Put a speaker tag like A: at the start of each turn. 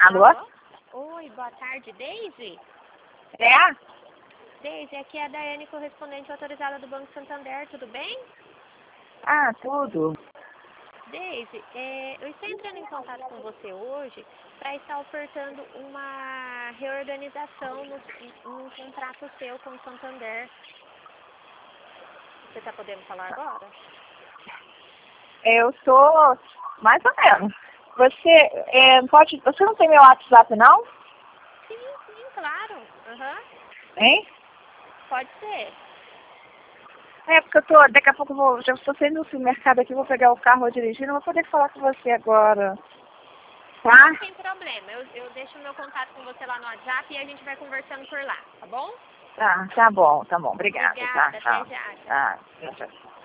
A: Alô?
B: Alô? Oi, boa tarde, Deise?
A: É?
B: Deise, aqui é a Daiane, correspondente autorizada do Banco Santander, tudo bem?
A: Ah, tudo.
B: Deise, eu estou entrando em contato com você hoje para estar ofertando uma reorganização no contrato seu com o Santander. Você está podendo falar agora?
A: Eu tô mais ou menos. Você não tem meu WhatsApp, não?
B: Sim, claro. Aham.
A: Hein?
B: Pode ser.
A: É, porque daqui a pouco já estou saindo do supermercado aqui, vou pegar o carro, vou dirigir, não vou poder falar com você agora. Tá?
B: Não tem problema. Eu deixo o meu contato com você lá no WhatsApp e a gente vai conversando por lá, tá bom?
A: Tá bom, tá bom. Obrigada, tá?
B: Obrigada, até
A: Tchau.
B: já.
A: Tá, tchau, tchau.